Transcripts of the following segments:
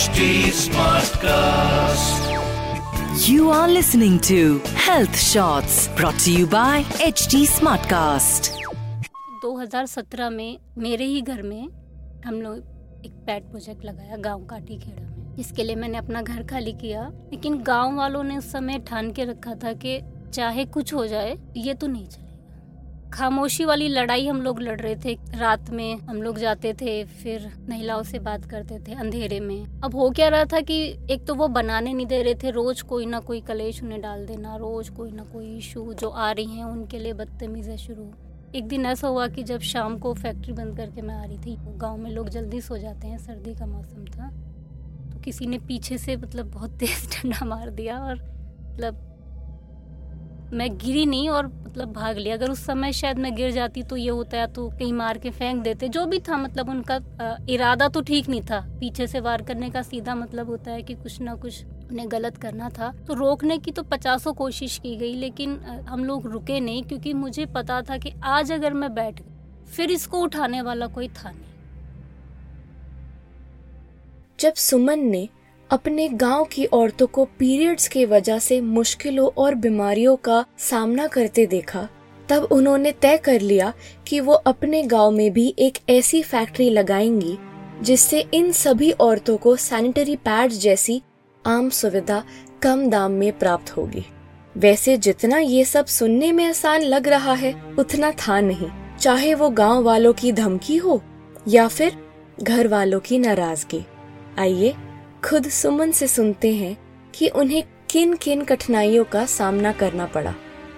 HD Smartcast. You are listening to Health Shots brought to you by HD Smartcast. 2017 में मेरे ही घर में हम लोग एक पेट प्रोजेक्ट लगाया गांव काटी खेड़ा में, जिसके लिए मैंने अपना घर खाली किया। लेकिन गांव वालों ने उस समय ठान के रखा था कि चाहे कुछ हो जाए ये तो नहीं चलेगा। खामोशी वाली लड़ाई हम लोग लड़ रहे थे। रात में हम लोग जाते थे, फिर महिलाओं से बात करते थे अंधेरे में। अब हो क्या रहा था कि एक तो वो बनाने नहीं दे रहे थे, रोज कोई ना कोई कलेश उन्हें डाल देना, रोज कोई ना कोई इशू जो आ रही हैं उनके लिए बदतमीजी शुरू। एक दिन ऐसा हुआ कि जब शाम को फैक्ट्री बंद करके मैं आ रही थी, गांव में लोग जल्दी सो जाते हैं, सर्दी का मौसम था, तो किसी ने पीछे से बहुत तेज डंडा मार दिया और मैं गिरी नहीं और भाग लिया। अगर उस समय शायद मैं गिर जाती तो ये होता है, तो कहीं मार के फेंक देते, जो भी था। उनका इरादा तो ठीक नहीं था। पीछे से वार करने का सीधा होता है कि कुछ ना कुछ उन्हें गलत करना था। तो रोकने की तो 50 कोशिश की गई, लेकिन हम लोग रुके नहीं, क्योंकि मुझे पता था कि आज अगर मैं बैठ गई फिर इसको उठाने वाला कोई था नहीं। जब सुमन ने अपने गांव की औरतों को पीरियड्स की वजह से मुश्किलों और बीमारियों का सामना करते देखा, तब उन्होंने तय कर लिया कि वो अपने गांव में भी एक ऐसी फैक्ट्री लगाएंगी जिससे इन सभी औरतों को सैनिटरी पैड्स जैसी आम सुविधा कम दाम में प्राप्त होगी। वैसे जितना ये सब सुनने में आसान लग रहा है, उतना था नहीं। चाहे वो गांव वालों की धमकी हो या फिर घर वालों की नाराजगी। आइए खुद सुमन से सुनते हैं कि उन्हें किन किन कठिनाइयों का सामना करना पड़ा।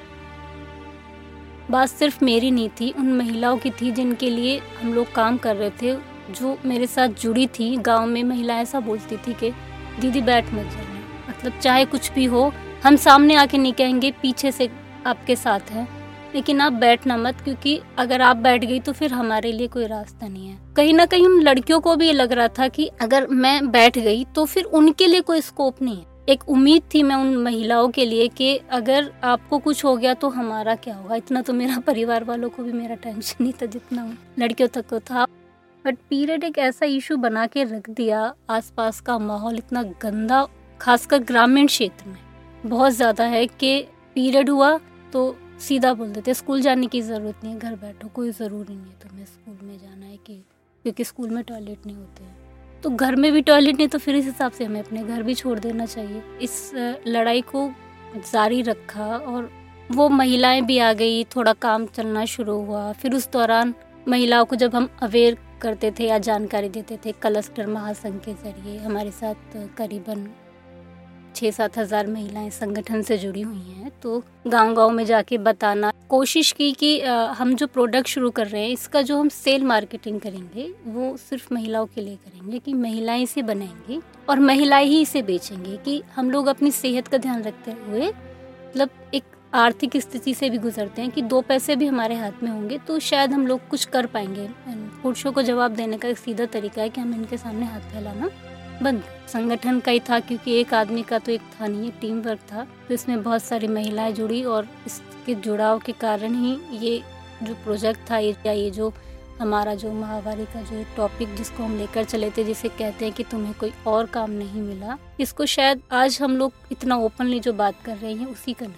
बात सिर्फ मेरी नहीं थी, उन महिलाओं की थी जिनके लिए हम लोग काम कर रहे थे, जो मेरे साथ जुड़ी थी। गांव में महिला ऐसा बोलती थी कि दीदी बैठ मत जाना, चाहे कुछ भी हो, हम सामने आके नहीं कहेंगे, पीछे से आपके साथ है, लेकिन आप बैठना मत, क्योंकि अगर आप बैठ गई तो फिर हमारे लिए कोई रास्ता नहीं है। कहीं ना कहीं उन लड़कियों को भी ये लग रहा था कि अगर मैं बैठ गई तो फिर उनके लिए कोई स्कोप नहीं है। एक उम्मीद थी मैं उन महिलाओं के लिए कि अगर आपको कुछ हो गया तो हमारा क्या होगा। इतना तो मेरा परिवार वालों को भी मेरा टेंशन नहीं था जितना लड़कियों तक को था। बट पीरियड एक ऐसा इशू बना के रख दिया। आसपास का माहौल इतना गंदा, खासकर ग्रामीण क्षेत्र में बहुत ज्यादा है, कि पीरियड हुआ तो सीधा बोल देते स्कूल जाने की जरूरत नहीं है, घर बैठो, कोई जरूरी नहीं है तुम्हें स्कूल में जाना है, क्योंकि स्कूल में टॉयलेट नहीं होते हैं। तो घर में भी टॉयलेट नहीं, तो फिर इस हिसाब से हमें अपने घर भी छोड़ देना चाहिए। इस लड़ाई को जारी रखा और वो महिलाएं भी आ गई, थोड़ा काम चलना शुरू हुआ। फिर उस दौरान महिलाओं को जब हम अवेयर करते थे या जानकारी देते थे, क्लस्टर महासंघ के जरिए हमारे साथ करीबन 6-7 हज़ार महिलाएं संगठन से जुड़ी हुई हैं, तो गांव-गांव में जाके बताना कोशिश की कि हम जो प्रोडक्ट शुरू कर रहे हैं, इसका जो हम सेल मार्केटिंग करेंगे वो सिर्फ महिलाओं के लिए करेंगे, कि महिलाएं इसे बनाएंगी और महिलाएं ही इसे बेचेंगी, कि हम लोग अपनी सेहत का ध्यान रखते हुए एक आर्थिक स्थिति से भी गुजरते हैं कि 2 पैसे भी हमारे हाथ में होंगे तो शायद हम लोग कुछ कर पाएंगे। पुरुषों को जवाब देने का एक सीधा तरीका है कि हम इनके सामने हाथ फैलाना बंद। संगठन का ही था, क्योंकि एक आदमी का तो एक था नहीं, टीम वर्क था, तो इसमें बहुत सारी महिलाएं जुड़ी और इसके जुड़ाव के कारण ही ये जो प्रोजेक्ट था, ये जो हमारा जो माहवारी का जो टॉपिक जिसको हम लेकर चले थे, जिसे कहते हैं कि तुम्हें कोई और काम नहीं मिला, इसको शायद आज हम लोग इतना ओपनली जो बात कर रहे हैं उसी का नतीजा।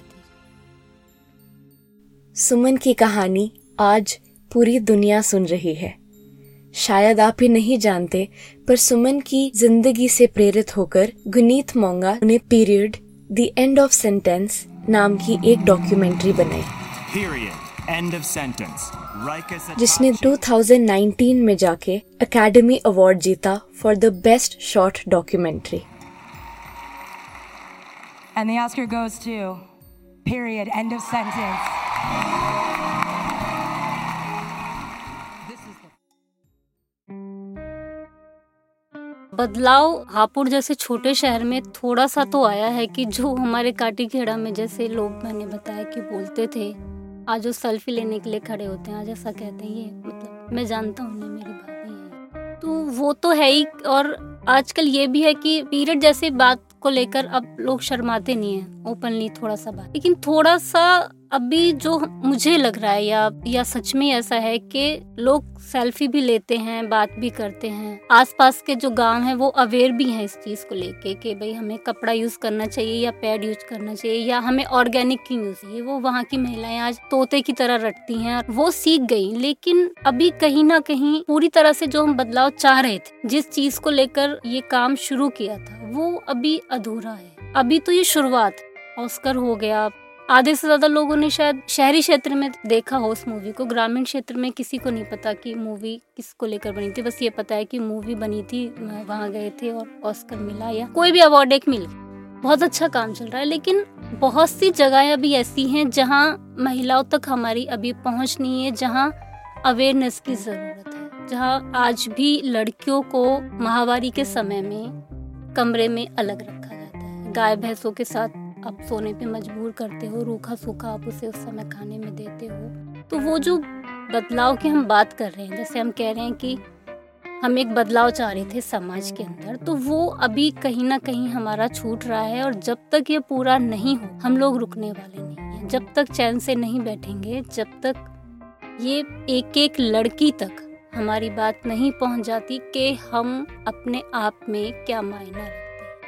सुमन की कहानी आज पूरी दुनिया सुन रही है। शायद आप ही नहीं जानते, पर सुमन की जिंदगी से प्रेरित होकर गुनीत मोंगा ने period the end of sentence नाम की एक डॉक्यूमेंट्री बनाई, जिसने 2019 में जाके अकेडमी अवार्ड जीता for the best short documentary. And the Oscar goes to period, end of sentence. बदलाव हापुड़ जैसे छोटे शहर में थोड़ा सा तो आया है, कि जो हमारे काटी खेड़ा में जैसे लोग मैंने बताया कि बोलते थे, आज वो सेल्फी लेने के लिए खड़े होते हैं, आज ऐसा कहते हैं, ये मैं जानता हूँ, मेरी भाभी है, तो वो तो है ही। और आजकल ये भी है कि पीरियड जैसी बात को लेकर अब लोग शर्माते नहीं है ओपनली थोड़ा सा बात, लेकिन थोड़ा सा अभी जो मुझे लग रहा है या सच में ऐसा है कि लोग सेल्फी भी लेते हैं, बात भी करते हैं। आसपास के जो गांव हैं वो अवेयर भी हैं इस चीज को लेके कि भाई हमें कपड़ा यूज करना चाहिए या पैड यूज करना चाहिए या हमें ऑर्गेनिक क्यों यूज चाहिए। वो वहाँ की महिलाएं आज तोते की तरह रटती हैं, वो सीख गई। लेकिन अभी कहीं ना कहीं पूरी तरह से जो हम बदलाव चाह रहे थे, जिस चीज को लेकर ये काम शुरू किया था, वो अभी अधूरा है। अभी तो ये शुरुआत, ऑस्कर हो गया, आधे से ज्यादा लोगों ने शायद शहरी क्षेत्र में देखा हो उस मूवी को, ग्रामीण क्षेत्र में किसी को नहीं पता कि मूवी किसको लेकर बनी थी। बस ये पता है कि मूवी बनी थी, वहाँ गए थे और ऑस्कर मिला या कोई भी अवार्ड एक मिल गया। बहुत अच्छा काम चल रहा है, लेकिन बहुत सी जगहें अभी ऐसी हैं जहाँ महिलाओं तक हमारी अभी पहुँच नहीं है, जहाँ अवेयरनेस की जरूरत है, जहाँ आज भी लड़कियों को माहवारी के समय में कमरे में अलग रखा जाता है। गाय भैंसों के साथ आप सोने पे मजबूर करते हो, रूखा सूखा आप उसे उस समय खाने में देते हो। तो वो जो बदलाव की हम बात कर रहे हैं, जैसे हम कह रहे हैं कि हम एक बदलाव चाह रहे थे समाज के अंदर, तो वो अभी कहीं ना कहीं हमारा छूट रहा है। और जब तक ये पूरा नहीं हो, हम लोग रुकने वाले नहीं हैं। जब तक चैन से नहीं बैठेंगे, जब तक ये एक एक लड़की तक हमारी बात नहीं पहुंच जाती कि हम अपने आप में क्या मायना रखते हैं।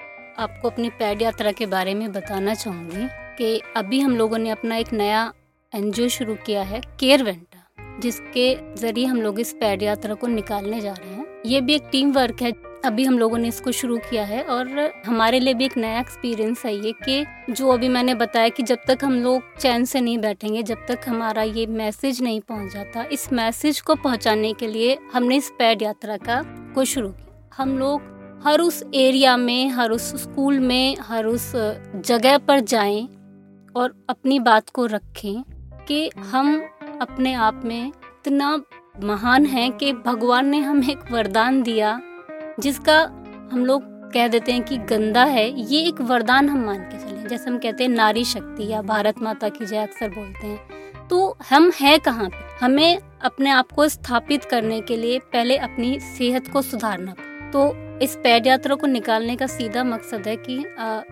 आपको अपनी पैड यात्रा के बारे में बताना चाहूँगी कि अभी हम लोगों ने अपना एक नया एनजीओ शुरू किया है, केयर वेंटा, जिसके जरिए हम लोग इस पैड यात्रा को निकालने जा रहे हैं। ये भी एक टीम वर्क है, अभी हम लोगों ने इसको शुरू किया है और हमारे लिए भी एक नया एक्सपीरियंस है ये कि जो अभी मैंने बताया कि जब तक हम लोग चैन से नहीं बैठेंगे, जब तक हमारा ये मैसेज नहीं पहुँच जाता, इस मैसेज को पहुँचाने के लिए हमने इस पैड यात्रा को शुरू किया। हम लोग हर उस एरिया में, हर उस स्कूल में, हर उस जगह पर जाएं और अपनी बात को रखें कि हम अपने आप में इतना महान हैं कि भगवान ने हमें एक वरदान दिया, जिसका हम लोग कह देते हैं कि गंदा है। ये एक वरदान हम मान के चलें, जैसे हम कहते हैं नारी शक्ति या भारत माता की जय अक्सर बोलते हैं। तो हम हैं कहाँ पे? हमें अपने आप को स्थापित करने के लिए पहले अपनी सेहत को सुधारना। तो इस पैड यात्रा को निकालने का सीधा मकसद है कि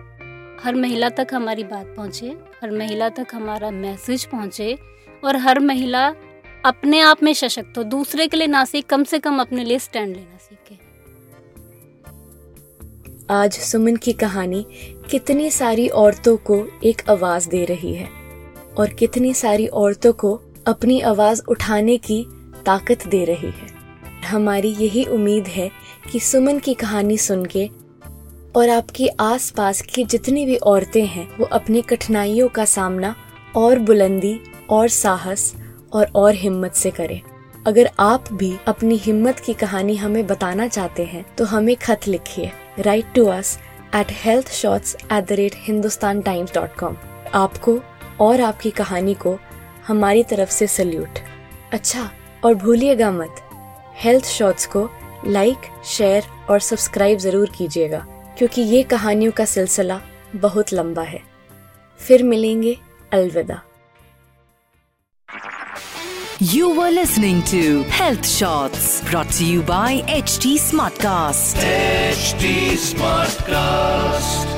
हर महिला तक हमारी बात पहुंचे, हर महिला तक हमारा मैसेज पहुंचे और हर महिला अपने आप में सशक्त हो, दूसरे के लिए ना सीखे, कम से कम अपने लिए स्टैंड लेना सीखे। आज सुमन की कहानी कितनी सारी औरतों को एक आवाज दे रही है और कितनी सारी औरतों को अपनी आवाज उठाने की ताकत दे रही है। हमारी यही उम्मीद है कि सुमन की कहानी सुन के और आपकी आसपास की जितनी भी औरतें हैं वो अपनी कठिनाइयों का सामना और बुलंदी और साहस और हिम्मत से करें। अगर आप भी अपनी हिम्मत की कहानी हमें बताना चाहते हैं तो हमें खत लिखिए। Write to us at healthshots@hindustantimes.com। आपको और आपकी कहानी को हमारी तरफ से सल्यूट। अच्छा, और भूलिएगा मत, हेल्थ शॉट्स को लाइक, शेयर और सब्सक्राइब जरूर कीजिएगा, क्योंकि ये कहानियों का सिलसिला बहुत लंबा है। फिर मिलेंगे, अलविदा। You were listening to Health Shots, brought to you by HT Smartcast. HT Smartcast.